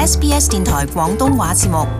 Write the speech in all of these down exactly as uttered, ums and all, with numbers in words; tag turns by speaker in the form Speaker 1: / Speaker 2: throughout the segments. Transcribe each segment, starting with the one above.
Speaker 1: S B S 電台廣東話節目。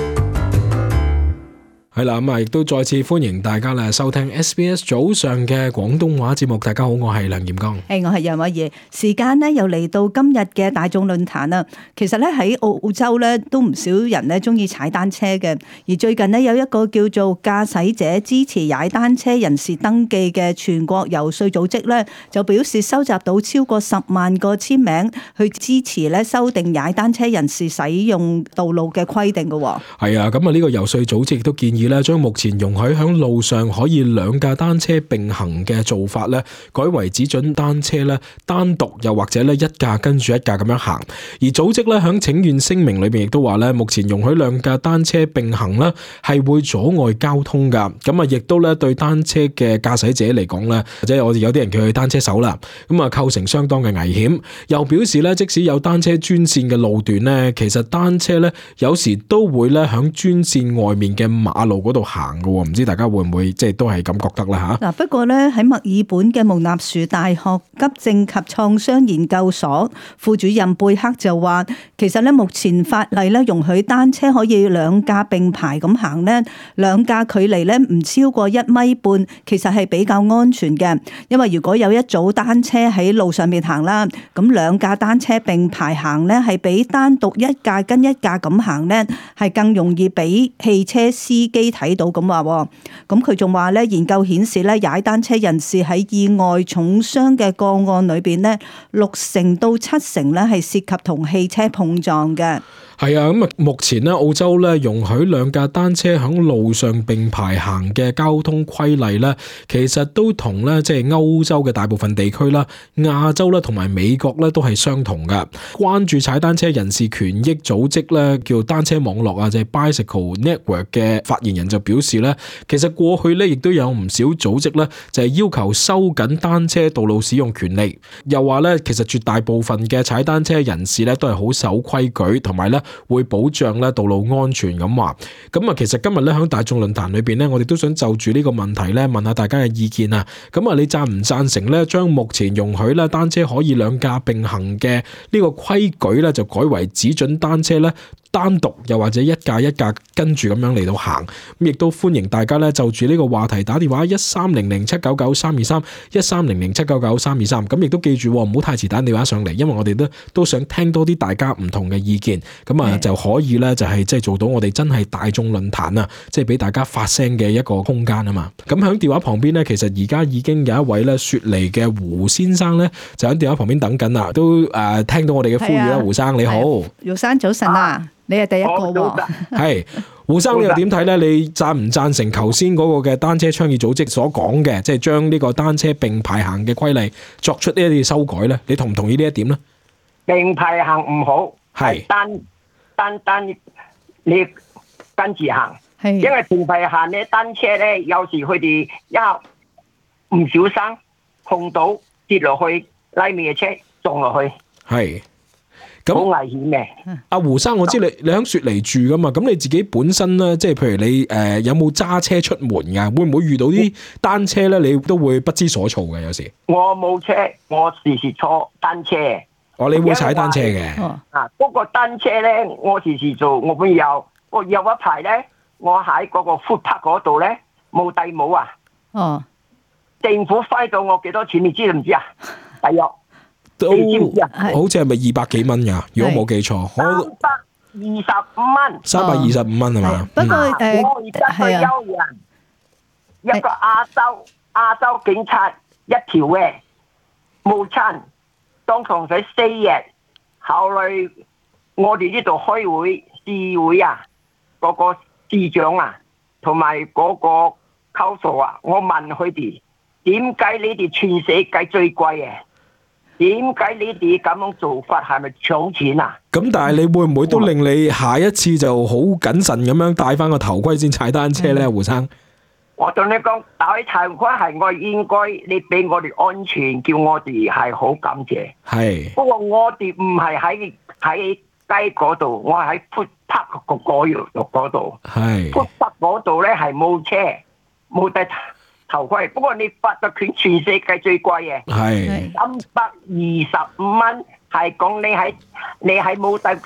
Speaker 2: 係啦，咁啊，亦都再次歡迎大家咧收聽 S B S 早上嘅廣東話節目。大家好，我係梁炎剛。
Speaker 3: 誒，我係楊偉儀。時間咧又嚟到今日嘅大眾論壇啦。其實咧喺澳洲咧都唔少人咧中意踩單車嘅，而最近咧有一個叫做駕駛者支持踩單車人士登記嘅全國遊說組織咧，就表示收集到超過十萬個簽名去支持咧修訂踩單車人士使用道路嘅規定嘅。
Speaker 2: 係啊，咁啊呢個遊說組織亦都建議咧，將目前容許喺路上可以兩架單車並行嘅做法咧，改為只准單車咧單獨又或者咧一架跟住一架咁樣行。而組織咧喺請願聲明裏邊亦都話咧，目前容許兩架單車並行咧係會阻礙交通噶。咁啊，亦都咧對單車嘅駕駛者嚟講咧，或者我哋有啲人叫佢單車手啦，咁啊構成相當嘅危險。又表示咧，即使有單車專線嘅路段咧，其實單車咧有時都會咧喺專線外面嘅馬路嗰度行嘅，唔知大家會唔會即係都係咁覺得啦吓？
Speaker 3: 嗱，不過咧喺墨爾本嘅蒙納殊大學急症及創傷研究所副主任貝克就話，其實咧目前法例咧容許單車可以兩架並排咁行咧，兩架距離咧唔超過一米半，其實係比較安全嘅。因為如果有一組單車喺路上面行啦，咁兩架單車並排行咧係比單獨一架跟一架咁行咧係更容易俾汽車司機睇到咁話。咁佢仲話咧，研究顯示咧，踩單車人士喺意外重傷嘅個案裏邊咧，六成到七成咧係涉及同汽車碰撞嘅。
Speaker 2: 係啊，咁啊，目前咧澳洲咧容許兩架單車喺路上並排行嘅交通規例咧，其實都同咧即係歐洲嘅大部分地區啦、亞洲啦同埋美國咧都係相同噶。關注踩單車人士權益組織咧叫單車網絡啊，即係 Bicycle Network 嘅發言人就表示咧，其實過去咧亦都有唔少組織咧就係要求收緊單車道路使用權利，又話咧其實絕大部分嘅踩單車人士咧都係好守規矩，同埋咧會保障咧道路安全咁話。咁啊，其實今日咧喺大眾論壇裏邊咧，我哋都想就住呢個問題咧問下大家嘅意見啊。咁啊，你贊唔贊成咧將目前容許咧單車可以兩架並行嘅呢個規矩咧，就改為只准單車咧單獨又或者一架一架跟住咁樣嚟到行？咁亦都歡迎大家咧就住呢個話題打電話一三零零七九九三二三一三零零七九九三二三。咁亦都記住唔好太遲打電話上嚟，因為我哋都都想聽多啲大家唔同嘅意見。咁啊就可以咧就係即係做到我哋真係大眾論壇啊，即係俾大家發聲嘅一個空間啊嘛。咁喺電話旁邊咧，其實而家已經有一位咧雪梨嘅胡先生咧，就喺電話旁邊等緊啦，都誒、呃、聽到我哋嘅呼籲啦。胡生你好，
Speaker 3: 胡生早晨啊，你係第一個喎。
Speaker 2: 係胡生，你又點睇咧？你贊唔贊成頭先嗰個嘅單車倡議組織所講嘅，即係將呢個單車並排行嘅規例作出呢一啲修改咧？你同唔同意呢一點咧？
Speaker 4: 並排行唔好，係單單單你跟住行，因為並排行咧單車咧，有時佢哋一唔小心碰到跌落去，拉尾嘅車撞落去，係咁好危險嘅。
Speaker 2: 阿胡生，我知你你喺雪梨住噶嘛？咁你自己本身咧，即係譬如你誒、呃、有冇揸車出門噶？會唔會遇到啲單車咧？你都會不知所措嘅有時。
Speaker 4: 我冇車，我時時坐單車。
Speaker 2: 哦，你會踩單車嘅？
Speaker 4: 啊，嗰個單車咧，我時時做，我會有。我有一排咧，我喺嗰個 footpath 嗰度咧冇戴帽啊。哦。政府揮到我幾多錢？你知唔知啊？大約都
Speaker 2: 好似係咪二百幾蚊噶？如果冇記錯，
Speaker 4: 三百二十五蚊。
Speaker 2: 三百二十五蚊係嘛？
Speaker 3: 不過誒，
Speaker 4: 我而家退休人，一個亞洲亞洲警察一條嘅冇親。當堂使四日，後來我哋呢度開會市會啊，嗰、那個市長啊，同埋嗰個構數啊，我問佢哋點解你哋全世界最貴嘅？點解你哋咁樣做法係咪搶錢啊？
Speaker 2: 咁但係你會唔會都令你下一次就好謹慎咁樣戴翻個頭盔先踩單車咧，胡生？
Speaker 4: 我同你講，戴頭盔係我應該，你俾我哋安全，叫我哋係好感謝。係。不過我哋唔係喺喺街嗰度，我係喺 footpath 個嗰度嗰度。係。footpath 嗰度咧係冇車，冇戴頭盔。不過你罰咗拳全世界最貴嘅。係。三百二十五蚊，係講你喺你喺冇戴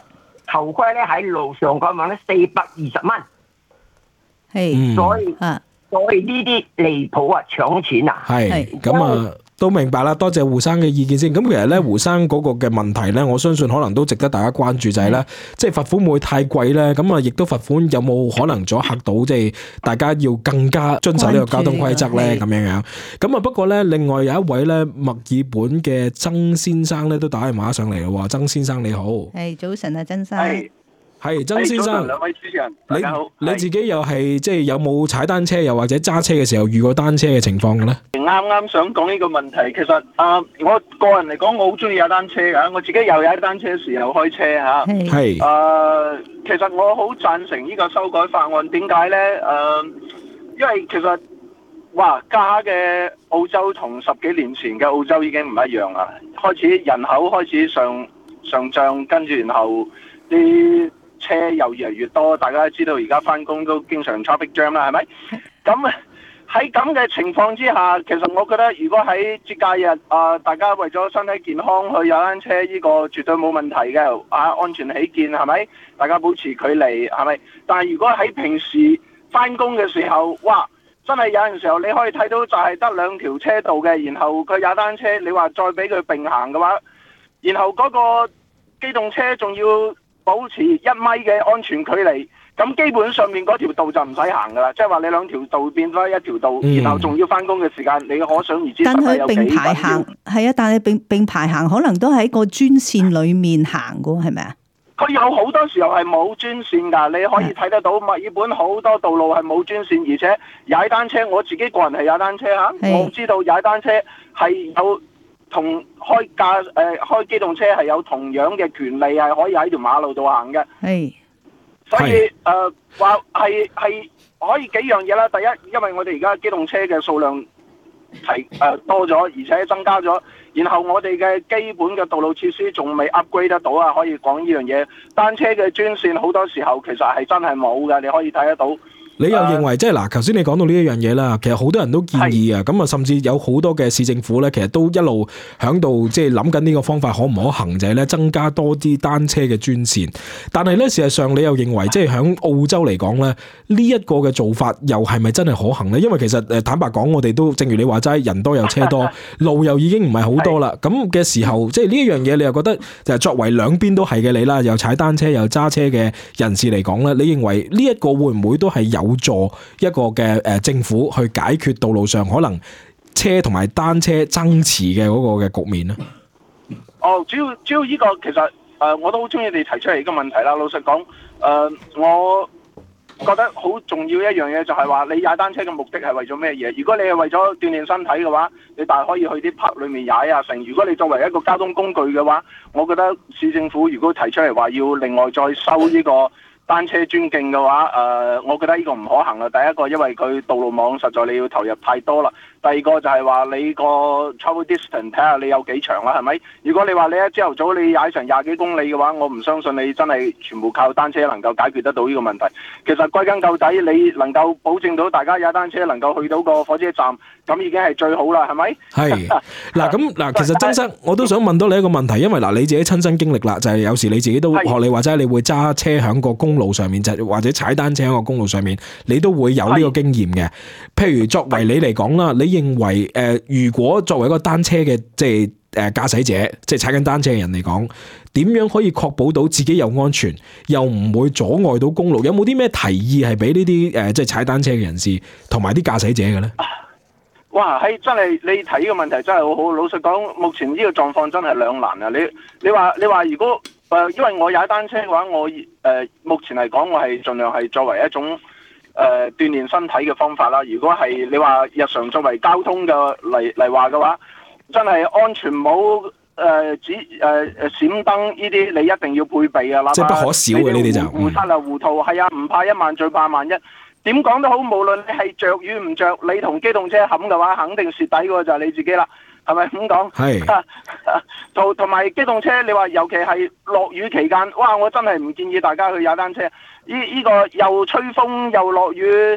Speaker 4: 頭盔咧喺路上講話咧四百二十蚊，
Speaker 3: 係，
Speaker 4: 所以
Speaker 3: 啊，
Speaker 4: 所以呢啲離譜啊，搶錢啊，
Speaker 2: 係咁啊。都明白啦，多謝胡生嘅意見先。咁其實咧，胡生嗰個嘅問題咧，我相信可能都值得大家關注，就係咧，即係罰款會唔會太貴咧？咁啊，亦都罰款有冇可能阻嚇到即係大家要更加遵守呢個交通規則咧？咁樣樣。咁啊，不過咧，另外有一位咧墨爾本嘅曾先生咧都打電話上嚟咯。曾先生你好，
Speaker 3: 係早晨啊，曾生。
Speaker 2: 係曾先生，
Speaker 5: 兩位主持人，大家好。
Speaker 2: 你你自己又係即係有冇踩單車，又或者揸車嘅時候遇過單車嘅情況嘅咧？
Speaker 5: 啱啱想講呢個問題，其實啊、呃，我個人嚟講，我好中意踩單車噶，我自己又踩單車時候開車吓。
Speaker 2: 係。誒、
Speaker 5: 呃，其實我好贊成呢個修改法案，點解咧？誒、呃，因為其實哇，家嘅澳洲同十幾年前嘅澳洲已經唔一樣啦，開始人口開始上上漲，跟住然後啲車又越嚟越多，大家都知道而家翻工都經常 traffic jam 啦，係咪？咁喺咁嘅情況之下，其實我覺得如果喺節假日啊、呃，大家為咗身體健康去踩單車，呢個絕對冇問題嘅，啊，安全起見，係咪？大家保持距離，係咪？但係如果喺平時翻工嘅時候，哇，真係有陣時候你可以睇到就係得兩條車道嘅，然後佢踩單車，你話再俾佢並行嘅話，然後嗰個機動車仲要保持一米嘅安全距離，咁基本上面嗰條道就唔使行噶啦，即係話你兩條道變咗一條道，嗯、然後仲要翻工嘅時間，你可想而知。但佢並排行，
Speaker 3: 係啊，但係並並排行可能都喺個專線裏面行噶，係咪啊？
Speaker 5: 佢有好多時候係冇專線噶，你可以睇得到墨爾本好多道路係冇專線，而且踩單車，我自己個人係踩單車吓，我知道踩單車係有。同開駕誒、呃、開機動車係有同樣嘅權利，係可以喺條馬路度行嘅。係，所以誒話係係可以幾樣嘢啦。第一，因為我哋而家機動車嘅數量提誒、呃、多咗，而且增加咗。然後我哋嘅基本嘅道路設施仲未 upgrade 得到啊，可以講呢樣嘢。單車嘅專線好多時候其實係真係冇嘅，你可以睇得到。
Speaker 2: 你又認為即係嗱，頭先你講到呢一樣嘢啦，其實好多人都建議啊，咁啊，甚至有好多嘅市政府咧，其實都一路響度即係諗緊呢個方法可唔可行，就係咧增加多啲單車嘅專線。但係咧，事實上你又認為即係響澳洲嚟講咧，呢一個嘅做法又係咪真係可行咧？因為其實誒坦白講，我哋都正如你話齋，人多又車多，路又已經唔係好多啦。咁嘅時候，即係呢一樣嘢，你又覺得就係作為兩邊都係嘅你啦，又踩單車又揸車嘅人士嚟講咧，你認為呢一個會唔會都係有助一個嘅誒政府去解決道路上可能車同埋單車爭持嘅嗰個嘅局面咧？
Speaker 5: 哦，主要主要呢個其實誒、呃，我都好中意你提出嚟呢個問題啦。老實講，誒、呃，我覺得好重要一樣嘢就係話，你踩單車嘅目的係為咗咩嘢？如果你係為咗鍛煉身體嘅話，你大可以去啲 park 裏面踩啊成。如果你作為一個交通工具嘅話，我覺得市政府如果提出嚟話要另外再收呢個單車專徑嘅話，誒、呃，我覺得呢個唔可行啦。第一個，因為佢道路網實在你要投入太多啦。第二個就係話你個 travel distance 睇下你有幾長啦，係咪？如果你話你一朝頭早你踩成廿幾公里嘅話，我唔相信你真係全部靠單車能夠解決得到呢個問題。其實歸根究底，你能夠保證到大家踩單車能夠去到個火車站，咁已經係最好啦，係咪？係
Speaker 2: 嗱，咁嗱，其實曾生我都想問多你一個問題，因為嗱你自己親身經歷啦，就係、是、有時你自己都學你或者你會揸車響個公路上面，就或者踩單車喺個公路上面，你都會有呢個經驗嘅。譬如作為你嚟講啦，你認為誒、呃，如果作為一個單車嘅即係誒駕駛者，即係踩緊單車嘅人嚟講，點樣可以確保到自己又安全，又唔會阻礙到公路？有冇啲咩提議係俾呢啲誒即係踩單車嘅人士同埋啲駕駛者嘅咧？
Speaker 5: 哇，係真係你提呢個問題真係好好。老實講，目前呢個狀況真係兩難啊！你你話你話如果誒、呃，因為我踩單車嘅話，我誒、呃、目前嚟講，我係盡量係作為一種誒、呃、鍛鍊身體嘅方法啦。如果係你話日常作為交通嘅嚟嚟話嘅話，真係安全帽誒指誒誒閃燈呢啲，你一定要配備啊！
Speaker 2: 即係不可少嘅呢啲就
Speaker 5: 護膝啊、護套係啊，唔怕一萬，最怕萬一。點講都好，無論你係着與唔着，你同機動車冚嘅話，肯定蝕底嘅就係你自己啦，係咪咁講？係。同同埋機動車，你話尤其係落雨期間，哇！我真係唔建議大家去踩單車。呢呢個又吹風又落雨，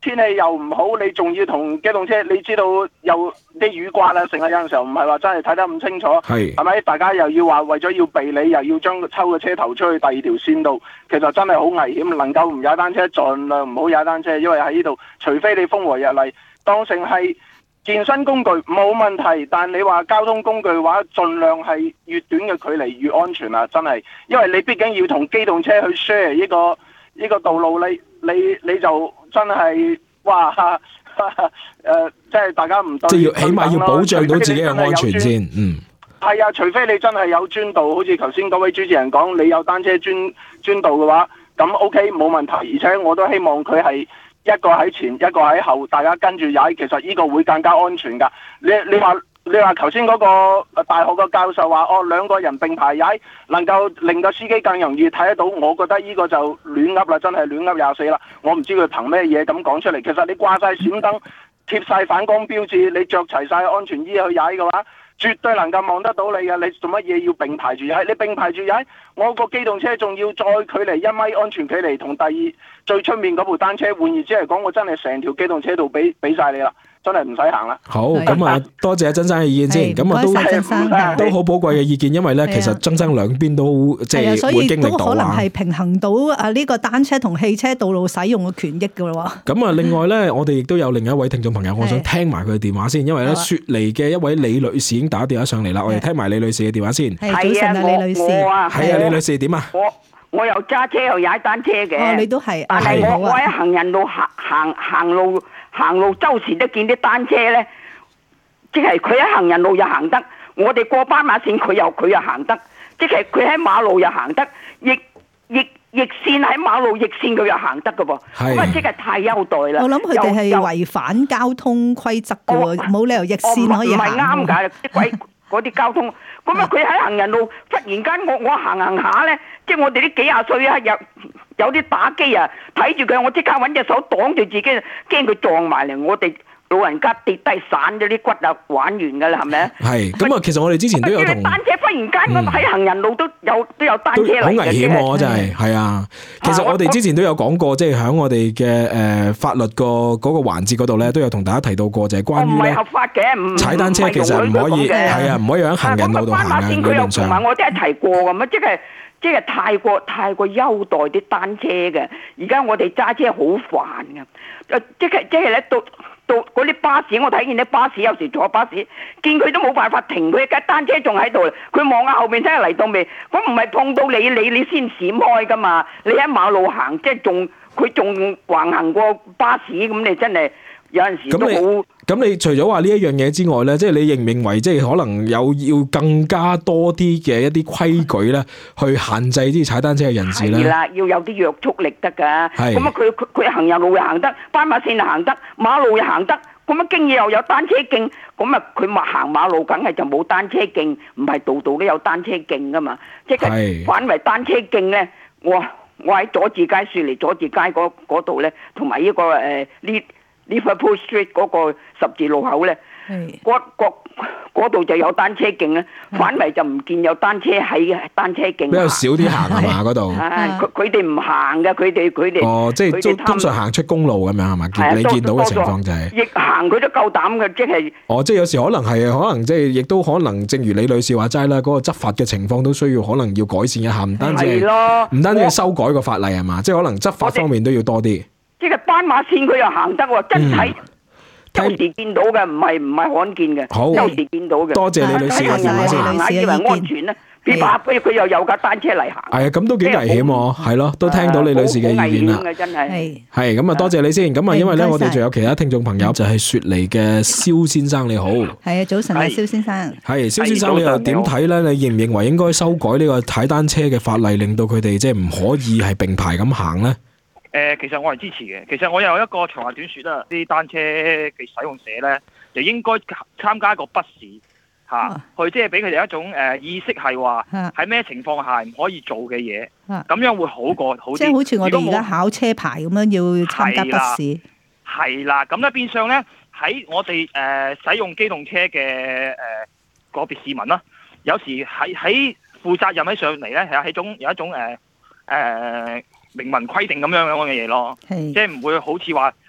Speaker 5: 天氣又唔好，你仲要同機動車，你知道有啲雨刮啊，成日有陣時候唔係話真係睇得咁清楚，係係咪？大家又要話為咗要避你，又要將抽個車頭出去第二條線度，其實真係好危險。能夠唔踩單車，盡量唔好踩單車，因為喺呢度，除非你風和日麗，當成係健身工具冇問題，但你話交通工具嘅話，盡量係越短嘅距離越安全啊！真係，因為你畢竟要同機動車去 share 呢個呢個道路，你你你就真係哇誒，即係大家唔對，
Speaker 2: 即係要起碼要保障到自己嘅安全先。嗯，
Speaker 5: 係啊，除非你真係有專道，好似頭先嗰位主持人講，你有單車專專道嘅話，咁 OK 冇問題。而且我都希望佢係一個喺前，一個喺後，大家跟住踩，其實呢個會更加安全㗎。你你話你話頭先嗰個大學嘅教授話，哦兩個人並排踩，能夠令個司機更容易睇得到，我覺得呢個就亂噏啦，真係亂噏廿四啦。我唔知佢憑咩嘢咁講出嚟。其實你掛晒閃燈，貼晒反光標誌，你着齊晒安全衣去踩嘅話，絕對能夠望得到你嘅。你做乜嘢要並排住踩？你並排住踩，我個機動車仲要再距離一米安全距離同第二最出面嗰部單車。換言之嚟講，我真係成條機動車道俾俾晒你啦，真係唔使行啦。
Speaker 2: 好，咁啊多謝阿曾生嘅意見先。咁啊都都好寶貴嘅意見，因為咧其實曾生兩邊都即係會經歷到啊。所以都可能係
Speaker 3: 平衡到啊呢個單車同汽車道路使用嘅權益噶咯。
Speaker 2: 咁啊，另外咧，我哋亦都有另一位聽眾朋友，我想聽埋佢嘅電話先，因為咧雪梨嘅一位李女士已經打電話上嚟啦，我哋聽埋李女士嘅電話先。
Speaker 3: 係早晨啊，李女士。
Speaker 4: 係
Speaker 2: 啊，李女士點啊？
Speaker 4: 我我又揸車又踩單車嘅。
Speaker 3: 哦，你都係。
Speaker 4: 但係我我喺行人路行行行路行路，周時都見啲單車咧，即係佢喺行人路又行得，我哋過斑馬線佢又佢又行得，即係佢喺馬路又行得，逆逆逆線喺馬路逆線佢又行得嘅噃，咁啊即係太優待啦。
Speaker 3: 我諗佢哋係違反交通規則嘅喎，冇理由逆線可以行。唔係啱㗎，啲鬼嗰啲交通。咁啊！佢喺行人路，忽然間我我行行下咧，即係我哋啲幾廿歲啊，有有啲打機啊，睇住佢，我即刻揾隻手擋住自己，驚佢撞埋嚟。我哋老人家跌低散咗啲骨啊，玩完㗎啦，係咪啊？
Speaker 2: 係咁啊！其實我哋之前都有同
Speaker 3: 單車忽然間咁喺行人路都有都有單車嚟嘅，
Speaker 2: 好危險喎！真係係啊！其實我哋之前都有講過，即係喺我哋嘅誒法律個嗰個環節嗰度咧，都有同大家提到過，就係關於咧
Speaker 4: 合法嘅，
Speaker 2: 踩單車其實唔可以係啊，唔可以喺行人路度行嘅。理論上，
Speaker 4: 同埋我都係提過咁啊，即係即係太過太過優待啲單車嘅。而家我哋揸車好煩㗎，即係即係咧到。到嗰啲巴士，我睇見啲巴士有時坐巴士，見佢都冇辦法停，佢架單車仲喺度，佢望下後面睇下嚟到未？咁唔係碰到你，你你先閃開噶嘛？你喺馬路行，即係仲佢仲橫行過巴士，咁你真係有陣時都好。
Speaker 2: 咁你除咗話呢一樣嘢之外咧，即係你認唔認為即係可能有要更加多啲嘅一啲規矩咧，去限制啲踩單車嘅人士咧？
Speaker 4: 係啦，要有啲約束力得㗎。咁啊，佢佢佢行人路又行得，斑馬線又行得，馬路又行得，咁啊，經已又有單車徑，咁啊，佢咪行馬路梗係就冇單車徑，唔係度度都有單車徑㗎嘛？即係反為單車徑咧，我我喺佐治街雪梨佐治街嗰嗰度咧，同埋呢個誒呢。Liverpool Street 嗰個十字路口咧，嗰嗰嗰度就有單車徑咧，反為就唔見有單車喺單車徑。比
Speaker 2: 較少啲行係嘛嗰度？
Speaker 4: 佢佢哋唔行嘅，佢哋佢哋。
Speaker 2: 哦，即係通常行出公路咁樣係嘛？見你見到嘅情況就係。
Speaker 4: 逆行佢都夠膽嘅，即係。
Speaker 2: 哦，即係有時可能係，可能即係亦都可能，正如李女士話齋啦，嗰個執法嘅情況都需要可能要改善一下，唔單止係，唔單止係修改個法例係嘛？即係可能執法方面都要多啲。
Speaker 4: 即係斑馬線佢又行得喎，真係有時見到嘅，唔係唔係罕見嘅。
Speaker 2: 好，
Speaker 4: 有時見到嘅。
Speaker 2: 多謝李女士嘅電話先。
Speaker 4: 行下以為安全咧，佢把佢又有架單車嚟行。
Speaker 2: 係啊，咁都幾危險喎，係咯，都聽到李女士嘅意見啦。
Speaker 4: 真係
Speaker 2: 係咁啊，多謝你先。咁啊，因為咧，我哋仲有其他聽眾朋友，就係雪梨嘅蕭先生，你好。
Speaker 3: 係啊，早晨啊，蕭先生。
Speaker 2: 係蕭先生，你又點睇咧？你認唔認為應該修改呢個踩單車嘅法例，令到佢哋即係唔可以係並排咁行咧？
Speaker 6: 誒，其實我係支持嘅。其實我有一個長話短説啦，啲單車嘅使用者咧，就應該參加一個筆試嚇，啊、去即係俾佢哋一種誒意識，係話喺咩情況下唔可以做嘅嘢，咁、啊、樣會好過好啲。
Speaker 3: 即係好似我哋而家考車牌咁樣要參加筆試。
Speaker 6: 係啦，咁咧變相咧喺我哋誒、呃、使用機動車嘅誒個別市民啦，有時喺喺負責任喺上嚟咧，係係一種有一種誒誒。呃呃明文規定咁樣樣嘅嘢咯，即係唔會好似話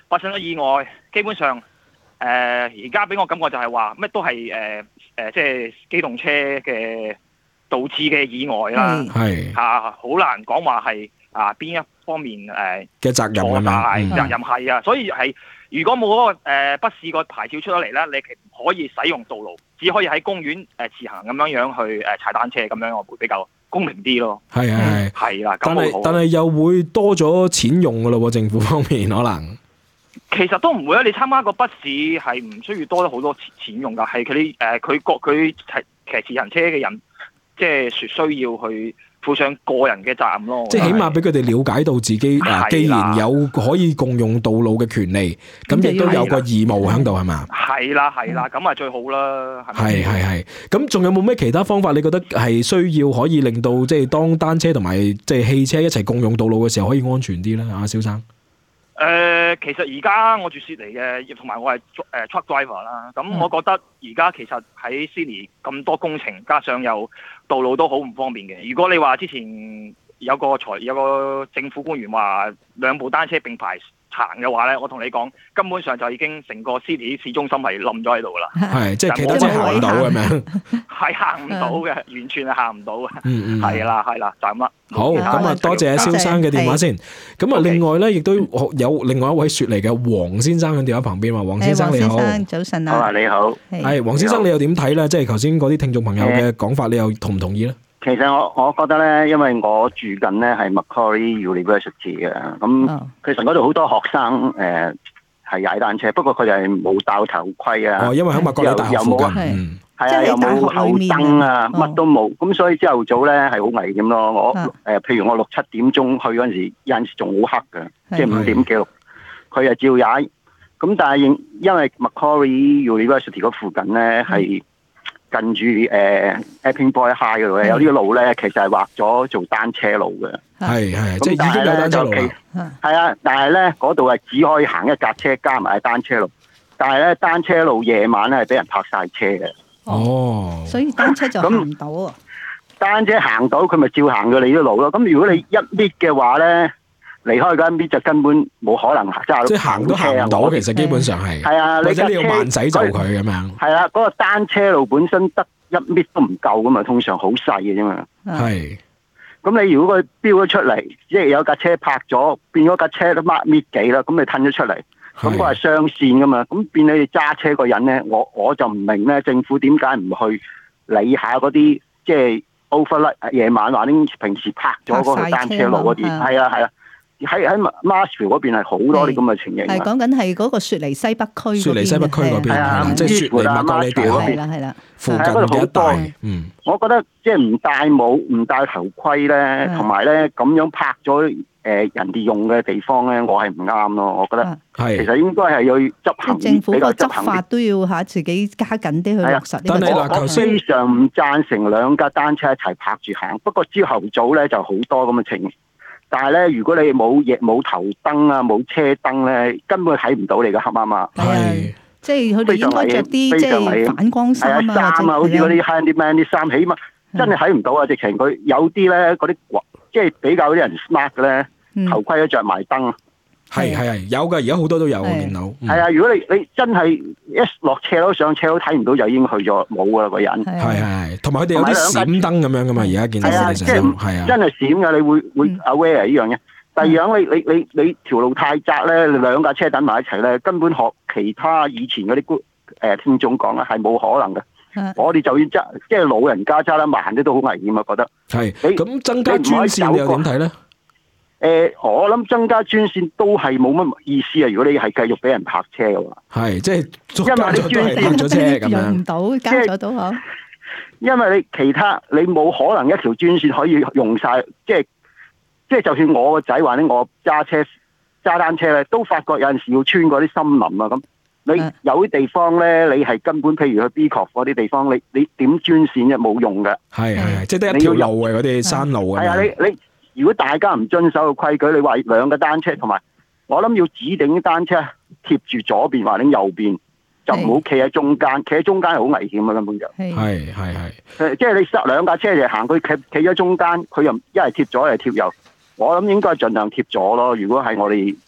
Speaker 6: 發生咗意外，基本上誒而家俾我感覺就係話乜都係誒誒即係機動車嘅導致嘅意外啦，
Speaker 2: 係
Speaker 6: 嚇好難講話係啊邊一方面誒嘅、呃、
Speaker 2: 責任咁樣，
Speaker 6: 責任係啊，所以係如果冇嗰、那個誒筆試個牌照出咗嚟咧，你其實唔可以使用道路，只可以喺公園誒自行咁樣樣去誒踩單車，咁樣我會比較公平啲咯。係係係，係啦。
Speaker 2: 但係但係又會多咗錢用噶咯喎，政府方面可能。
Speaker 6: 其實都唔會啊！你參加個筆試係唔需要多咗好多錢用㗎，係佢啲誒佢個佢騎騎自行車嘅人，即係需需要去負上個人嘅責任咯。
Speaker 2: 即係起碼俾佢哋了解到自己啊，既然有可以共用道路嘅權利，咁亦都有個義務喺度係嘛？
Speaker 6: 係啦係啦，咁啊最好啦。
Speaker 2: 係係係。咁仲有冇咩其他方法？你覺得係需要可以令到即係當單車同埋即係汽車一齊共用道路嘅時候可以安全啲咧？啊，蕭生。
Speaker 6: 誒、呃，其實而家我住雪梨嘅，同埋我係誒 truck driver 啦。咁我覺得而家其實喺 Sydney 咁多工程，加上有道路都好唔方便嘅。如果你話之前有個財有個政府官員話兩部單車並排行嘅話咧，我同你講，根本上就已經成個 City 市中心係冧咗喺度啦。
Speaker 2: 係，即係其他車行唔到咁樣，
Speaker 6: 係行唔到嘅，完全係行唔到嘅。
Speaker 2: 嗯嗯，
Speaker 6: 係啦係啦，就咁啦。
Speaker 2: 好，咁啊多謝阿蕭生嘅電話先。咁啊，另外咧亦都有另外一位雪梨嘅黃先生喺電話旁邊話，黃先生你好，
Speaker 3: 早晨啊。
Speaker 7: 好啊，你好。
Speaker 2: 係黃先生，你又點睇咧？即係頭先嗰啲聽眾朋友嘅講法，你又同唔同意咧？
Speaker 7: 其實我我覺得咧，因為我住近咧係 Macquarie University 嘅，咁其實嗰度好多學生誒係踩單車，不過佢哋係冇戴頭盔啊。
Speaker 2: 哦，因為喺 Macquarie 大學附近，
Speaker 7: 嗯，係啊，又冇後燈啊，乜都冇，咁所以朝頭早咧係好危險咯。我誒，譬如我六七點鐘去嗰陣時，有陣時仲好黑嘅，即係五點幾六，佢又照踩。咁但係因為 Macquarie University 嗰附近咧係近住誒 Epping Boys High 嗰度咧，有啲路咧其實係劃咗做單車路嘅。係係，即係已經有單車路啦。係啊，但係咧嗰度係只可以行一架車加埋單車路，但係咧單車路夜晚咧係俾人泊晒車嘅。哦，
Speaker 3: 所以單車就行唔到啊。
Speaker 7: 單車行到佢咪照行咗你啲路咯。咁如果你一搣嘅話咧，離開嗰一搣就根本冇可能揸到，
Speaker 2: 即係行都行唔到。其實基本上係，
Speaker 7: 係啊，
Speaker 2: 或者你要慢仔就佢咁樣。
Speaker 7: 係啊，嗰個單車路本身得一搣都唔夠噶嘛，通常好細嘅啫嘛。係。咁你如果佢飆咗出嚟，即係有架車泊咗，變咗架車都掹搣幾啦，咁你褪咗出嚟，咁佢係雙線噶嘛，咁變你哋揸車個人咧，我我就唔明咧，政府點解唔去理下嗰啲即係 overnight 夜晚或者平時泊咗嗰個單車路嗰啲，係啊係啊。喺喺 Marshall 嗰邊係好多啲咁嘅情形。
Speaker 3: 係講緊係嗰個雪梨西北區。
Speaker 2: 雪梨西北區嗰邊係啦，即係雪梨麥格里大學
Speaker 3: 係啦係啦，
Speaker 7: 附近嘅一帶。嗯，我覺得即係唔戴帽、唔戴頭盔咧，同埋咧咁樣拍咗誒人哋用嘅地方咧，我係唔啱咯。我覺得係其實應該係要執行，
Speaker 3: 政府個執法都要嚇自己加緊啲去落實。
Speaker 7: 但係嗱，我非常唔贊成兩架單車一齊拍住行。不過朝頭早咧就好多咁嘅情形。但係咧，如果你冇亦冇頭燈啊，冇車燈咧，根本睇唔到你嘅黑媽媽。係，即係佢哋應該着啲即係反光衫啊，衫啊，好似嗰啲 handyman 啲衫，起碼真係睇唔到啊！直情佢有啲咧，嗰啲即係比較啲人 smart 嘅咧，頭盔都着埋燈。
Speaker 2: 係係係有㗎，而家好多都有見到。
Speaker 7: 係啊，如果你你真係一落斜路上斜路睇唔到，就已經去咗冇㗎啦個人。係係係，同埋佢哋有啲閃燈咁樣㗎嘛，而家見到係啊， 真係閃㗎，你會會 aware 呢樣嘢。第二樣你你你你條路太窄咧，兩架車等埋一齊咧，根本學其他以前嗰啲誒聽眾講咧係冇可能嘅。我哋就要揸，即係老人家揸得慢啲都好危險啊！覺得
Speaker 2: 係。咁增加專線你又點睇咧？
Speaker 7: 誒、呃，我諗增加專線都係冇乜意思啊！如果你係繼續俾人泊車嘅話，
Speaker 2: 係即係
Speaker 7: 因為你專線
Speaker 2: 咗車咁樣
Speaker 3: 用唔到，加咗到嗬。
Speaker 7: 因為你其他你冇可能一條專線可以用晒，即係即係就算我個仔話咧，我揸車揸單車咧，都發覺有陣時要穿嗰啲森林啊咁。你有啲地方咧，你係根本譬如去 Beecroft 嗰啲地方，你你點專線啫冇用嘅。係係即係得一條路嘅嗰啲山路啊。係啊，你你。如果大家唔遵守個規矩，你話兩個單車同埋，我諗要指定啲單車貼住左邊或者右邊，就唔好企喺中間。企喺中間係好危險啊，根本就係係係。即係你塞兩架車就行，佢企企喺中間，佢又一係貼左，一係貼右。我諗應該盡量貼左咯。如果係我哋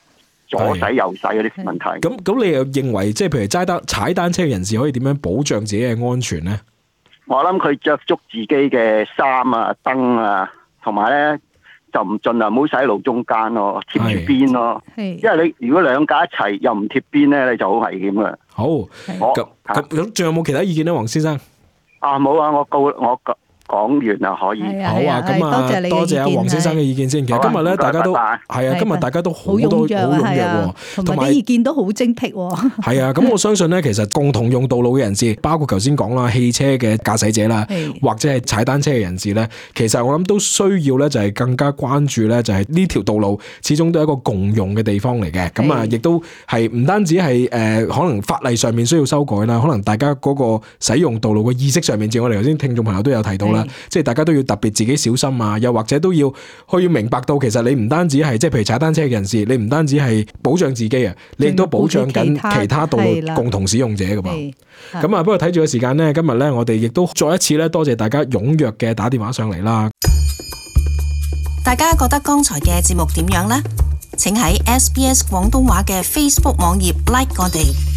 Speaker 7: 左洗右洗嗰啲問題。
Speaker 2: 咁咁，你又認為即係譬如踩單踩單車嘅人士可以點樣保障自己嘅安全咧？
Speaker 7: 我諗佢着足自己嘅衫啊、燈啊，同埋咧就唔盡量唔好洗喺路中間咯，貼住邊咯。因為你如果兩架一齊又唔貼邊咧，你就好危險噶。
Speaker 2: 好，咁咁咁，仲有冇其他意見咧，黃先生？
Speaker 7: 啊，冇啊，我告我講完啦，可以。
Speaker 2: 好啊，咁啊，多謝阿黃先生嘅意見先。其實今日咧，大家都係啊，今日大家大家都好多好踴躍，
Speaker 3: 同埋啲意見都好精闢。
Speaker 2: 係啊，咁我相信咧，其實共同用道路嘅人士，包括頭先講啦，汽車嘅駕駛者啦，或者係踩單車嘅人士咧，其實我諗都需要咧，就係更加關注咧，就係呢條道路始終都係一個共用嘅地方嚟嘅。咁啊，亦都係唔單止係誒，可能法例上面需要修改啦，可能大家嗰個使用道路嘅意識上面，似我哋頭先聽眾朋友都有提到啦。即係大家都要特別自己小心啊，又或者都要去明白到，其實你唔單止係即係譬如踩單車嘅人士，你唔單止係保障自己啊，你亦都保障緊其他道路共同使用者噶噃。咁啊，不過睇住個時間呢，今日呢，我哋亦都再一次咧，多謝大家踴躍嘅打電話上嚟啦。
Speaker 1: 大家覺得剛才嘅節目點樣呢？請喺 S B S 廣東話嘅 Facebook 網頁 like 我哋。